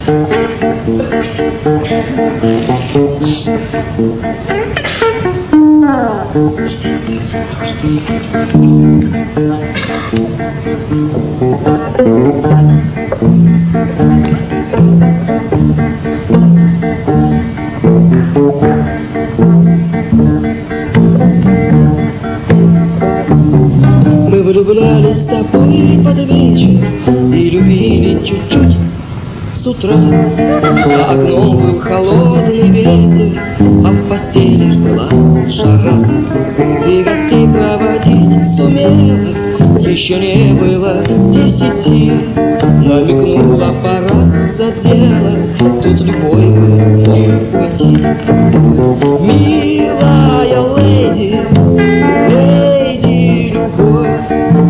Мы влюблялись с тобой под вечер и любили чуть-чуть с утра. За окном был холодный ветер, а в постели была жара. Ты гостей проводить сумела, еще не было 10, намекнула, пора за дело, тут любой мысли уйти. Милая леди, леди любовь,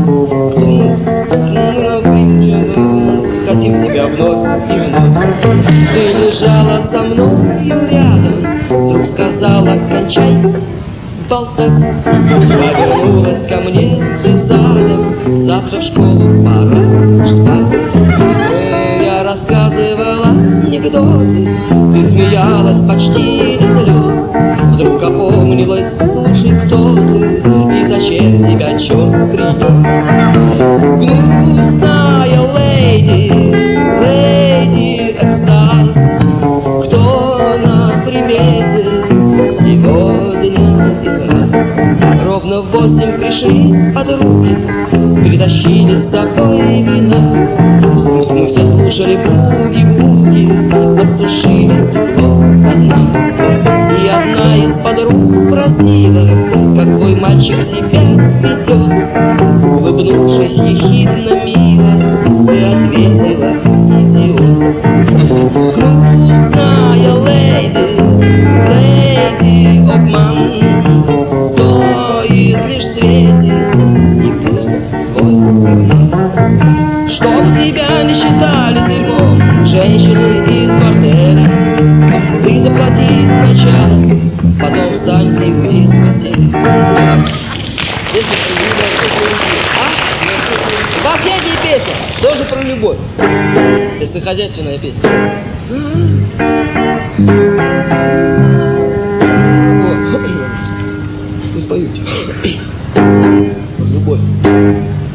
хотим тебя вновь и вновь. Ты лежала со мною рядом, вдруг сказала: кончай болтать. Повернулась ко мне ты задом, завтра в школу пора спать. Я рассказывала анекдоты, ты смеялась почти до слез. Вдруг опомнилась: слушай, кто ты и зачем тебя черт принес? Грустная леди, леди экстаз, кто на примете сегодня из нас? Ровно в 8 пришли подруги, притащили с собой вина. Вслух мы все слушали буги-буги, осушили стекло одна. И одна из подруг спросила: как твой мальчик себя ведет? Улыбнувшись ехидно мило, ты ответила: идиот. Грустная леди, леди обман, стоит лишь встретить, и пусть твой карман. Чтоб тебя не считали дерьмом женщины из борделя, ты заплати сначала, потом встань и уйди с постели. Последняя песня, тоже про любовь. Сельскохозяйственная песня. Вы споете. Любовь.